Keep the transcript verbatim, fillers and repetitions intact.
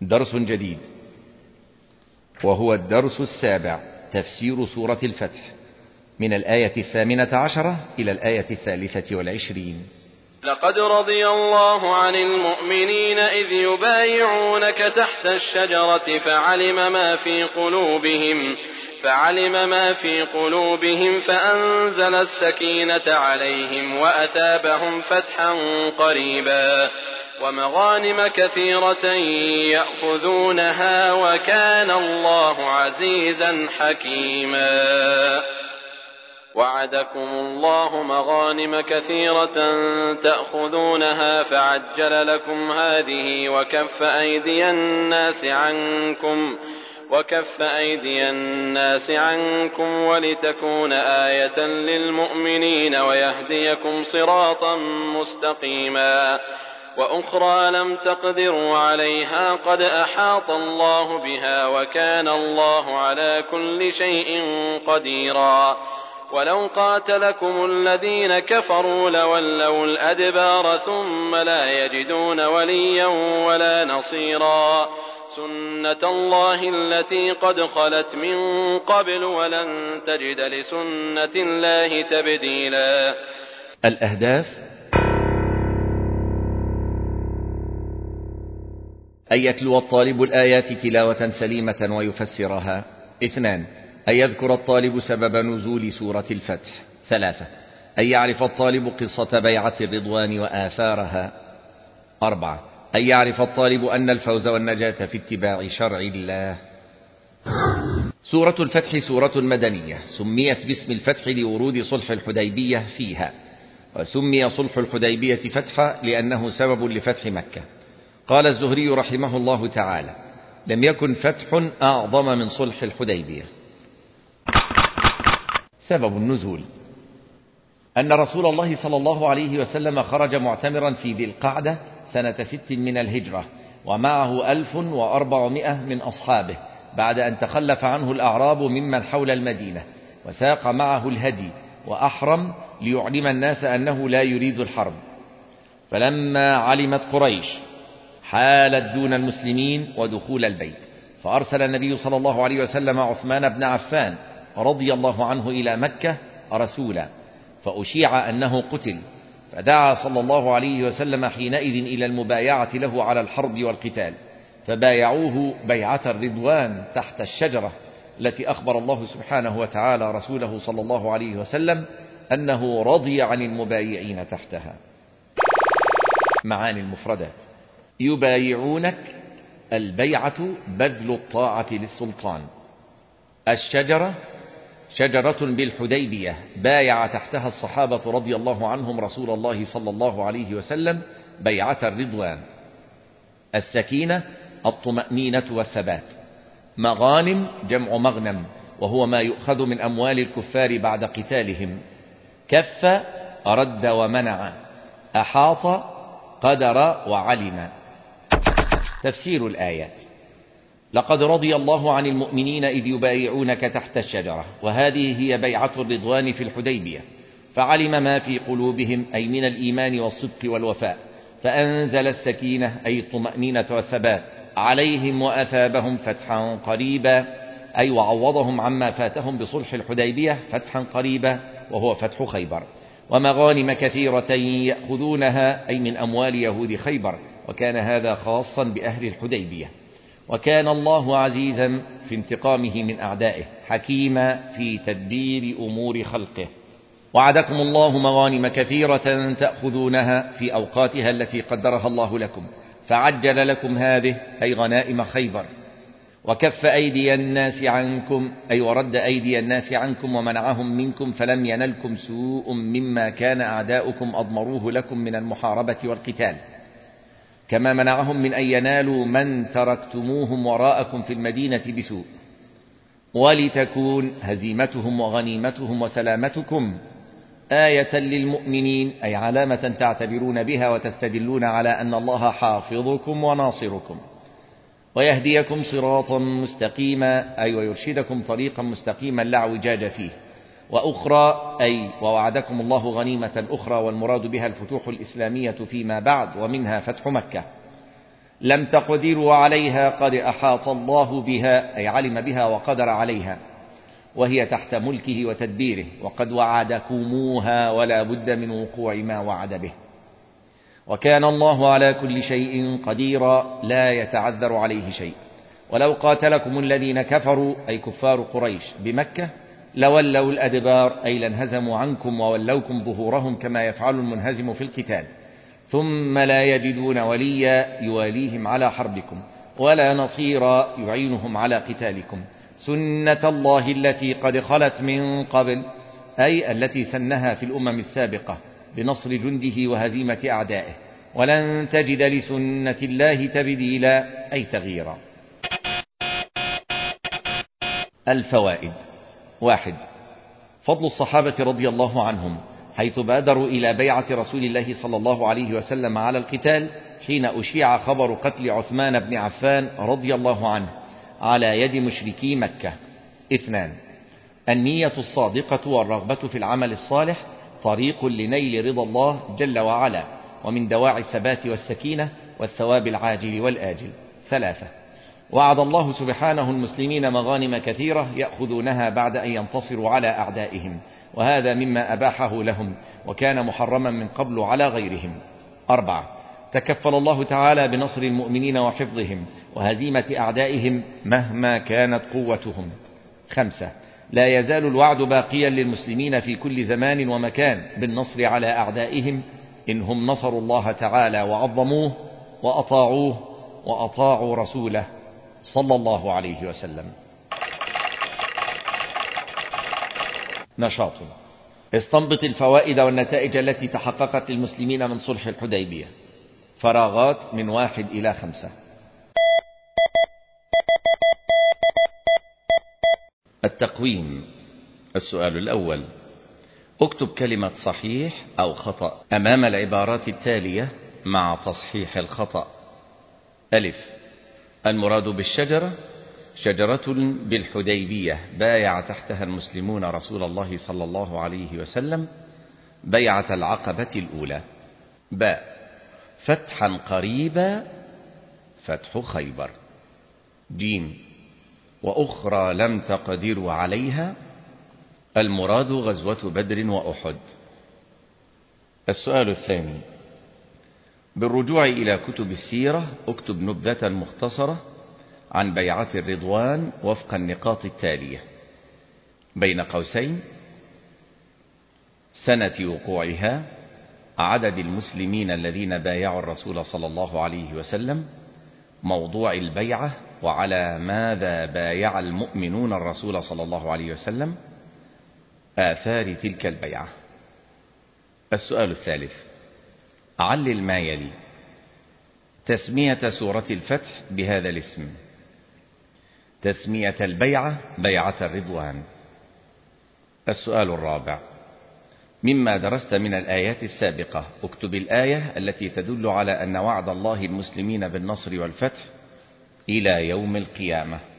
درس جديد، وهو الدرس السابع، تفسير سورة الفتح، من الآية الثامنة عشرة إلى الآية الثالثة والعشرين. لقد رضي الله عن المؤمنين إذ يبايعونك تحت الشجرة فعلم ما في قلوبهم فعلم ما في قلوبهم فأنزل السكينة عليهم وأثابهم فتحا قريبا ومغانم كثيرة يأخذونها وكان الله عزيزا حكيما. وعدكم الله مغانم كثيرة تأخذونها فعجل لكم هذه وكف أيدي الناس عنكم وكف أيدي الناس عنكم ولتكون آية للمؤمنين ويهديكم صراطا مستقيما. وأخرى لم تقدروا عليها قد أحاط الله بها وكان الله على كل شيء قديرا. ولو قاتلكم الذين كفروا لولوا الأدبار ثم لا يجدون وليا ولا نصيرا. سنة الله التي قد خلت من قبل ولن تجد لسنة الله تبديلا. الأهداف: أن يتلو الطالب الآيات تلاوة سليمة ويفسرها. اثنان، أن يذكر الطالب سبب نزول سورة الفتح. ثلاثة، أن يعرف الطالب قصة بيعة الرضوان وآثارها. أربعة، أن يعرف الطالب أن الفوز والنجاة في اتباع شرع الله. سورة الفتح سورة مدنية، سميت باسم الفتح لورود صلح الحديبية فيها، وسمي صلح الحديبية فتحا لأنه سبب لفتح مكة. قال الزهري رحمه الله تعالى: لم يكن فتح أعظم من صلح الحديبية. سبب النزول: أن رسول الله صلى الله عليه وسلم خرج معتمرا في ذي القعدة سنة ست من الهجرة، ومعه ألف وأربعمائة من أصحابه، بعد أن تخلف عنه الأعراب ممن حول المدينة، وساق معه الهدي وأحرم ليعلم الناس أنه لا يريد الحرب. فلما علمت قريش حالت دون المسلمين ودخول البيت، فأرسل النبي صلى الله عليه وسلم عثمان بن عفان رضي الله عنه إلى مكة رسولا، فأشيع أنه قتل، فدعا صلى الله عليه وسلم حينئذ إلى المبايعة له على الحرب والقتال، فبايعوه بيعة الرضوان تحت الشجرة التي أخبر الله سبحانه وتعالى رسوله صلى الله عليه وسلم أنه رضي عن المبايعين تحتها. معاني المفردات: يبايعونك، البيعة بذل الطاعة للسلطان. الشجرة شجرة بالحديبية بايع تحتها الصحابة رضي الله عنهم رسول الله صلى الله عليه وسلم بيعة الرضوان. السكينة الطمأنينة والثبات. مغانم جمع مغنم، وهو ما يؤخذ من أموال الكفار بعد قتالهم. كف رد ومنع. أحاط قدر وعلم. تفسير الآيات: لقد رضي الله عن المؤمنين إذ يبايعونك تحت الشجرة، وهذه هي بيعة الرضوان في الحديبية، فعلم ما في قلوبهم أي من الإيمان والصدق والوفاء، فأنزل السكينة أي الطمأنينة والثبات عليهم وأثابهم فتحا قريبا، أي وعوضهم عما فاتهم بصلح الحديبية فتحا قريبا، وهو فتح خيبر. ومغانم كثيرة يأخذونها أي من أموال يهود خيبر، وكان هذا خاصا بأهل الحديبية. وكان الله عزيزا في انتقامه من أعدائه، حكيما في تدبير أمور خلقه. وعدكم الله مغانم كثيرة تأخذونها في أوقاتها التي قدرها الله لكم، فعجل لكم هذه أي غنائم خيبر. وكف أيدي الناس عنكم أي ورد أيدي الناس عنكم ومنعهم منكم، فلم ينلكم سوء مما كان أعداؤكم أضمروه لكم من المحاربة والقتال، كما منعهم من أن ينالوا من تركتموهم وراءكم في المدينة بسوء. ولتكون هزيمتهم وغنيمتهم وسلامتكم آية للمؤمنين أي علامة تعتبرون بها وتستدلون على أن الله حافظكم وناصركم. ويهديكم صراطا مستقيما أي ويرشدكم طريقا مستقيما لا اعوجاج فيه. وأخرى أي ووعدكم الله غنيمة أخرى، والمراد بها الفتوح الإسلامية فيما بعد، ومنها فتح مكة. لم تقدروا عليها قد أحاط الله بها، أي علم بها وقدر عليها، وهي تحت ملكه وتدبيره، وقد وعدكموها ولا بد من وقوع ما وعد به، وكان الله على كل شيء قديرا لا يتعذر عليه شيء. ولو قاتلكم الذين كفروا أي كفار قريش بمكة لولوا الأدبار أي لانهزموا عنكم وولوكم ظهورهم كما يفعل المنهزم في القتال، ثم لا يجدون وليا يواليهم على حربكم ولا نصيرا يعينهم على قتالكم، سنة الله التي قد خلت من قبل أي التي سنها في الأمم السابقة بنصر جنده وهزيمة أعدائه، ولن تجد لسنة الله تبديلا أي تغييرا. الفوائد: واحد، فضل الصحابة رضي الله عنهم حيث بادروا إلى بيعة رسول الله صلى الله عليه وسلم على القتال حين أشيع خبر قتل عثمان بن عفان رضي الله عنه على يد مشركي مكة. اثنان، النية الصادقة والرغبة في العمل الصالح طريق لنيل رضا الله جل وعلا، ومن دواعي الثبات والسكينة والثواب العاجل والآجل. ثلاثة، وعد الله سبحانه المسلمين مغانم كثيرة يأخذونها بعد أن ينتصروا على أعدائهم، وهذا مما أباحه لهم وكان محرما من قبل على غيرهم. أربعة، تكفل الله تعالى بنصر المؤمنين وحفظهم وهزيمة أعدائهم مهما كانت قوتهم. خمسة، لا يزال الوعد باقيا للمسلمين في كل زمان ومكان بالنصر على أعدائهم إنهم نصروا الله تعالى وعظموه وأطاعوه وأطاعوا رسوله صلى الله عليه وسلم. نشاط: استنبط الفوائد والنتائج التي تحققت للمسلمين من صلح الحديبية. فراغات من واحد إلى خمسة. التقويم. السؤال الأول: اكتب كلمة صحيح أو خطأ أمام العبارات التالية مع تصحيح الخطأ. ألف: المراد بالشجرة شجرة بالحديبية بايع تحتها المسلمون رسول الله صلى الله عليه وسلم بيعة العقبة الأولى. باء: فتحا قريبا فتح خيبر. جيم: وأخرى لم تقدروا عليها المراد غزوة بدر وأحد. السؤال الثاني: بالرجوع إلى كتب السيرة اكتب نبذة مختصرة عن بيعة الرضوان وفق النقاط التالية: بين قوسين سنة وقوعها، عدد المسلمين الذين بايعوا الرسول صلى الله عليه وسلم، موضوع البيعة وعلى ماذا بايع المؤمنون الرسول صلى الله عليه وسلم، آثار تلك البيعة. السؤال الثالث: علل ما يلي: تسمية سورة الفتح بهذا الاسم، تسمية البيعة بيعة الرضوان. السؤال الرابع: مما درست من الآيات السابقة اكتب الآية التي تدل على أن وعد الله المسلمين بالنصر والفتح إلى يوم القيامة.